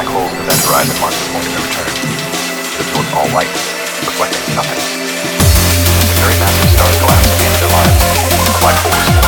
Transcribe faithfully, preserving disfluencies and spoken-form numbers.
black holes in event horizon mark the point of no return. It absorbs all light, reflecting nothing. When very massive stars collapse at the end of their lives, a black hole is formed.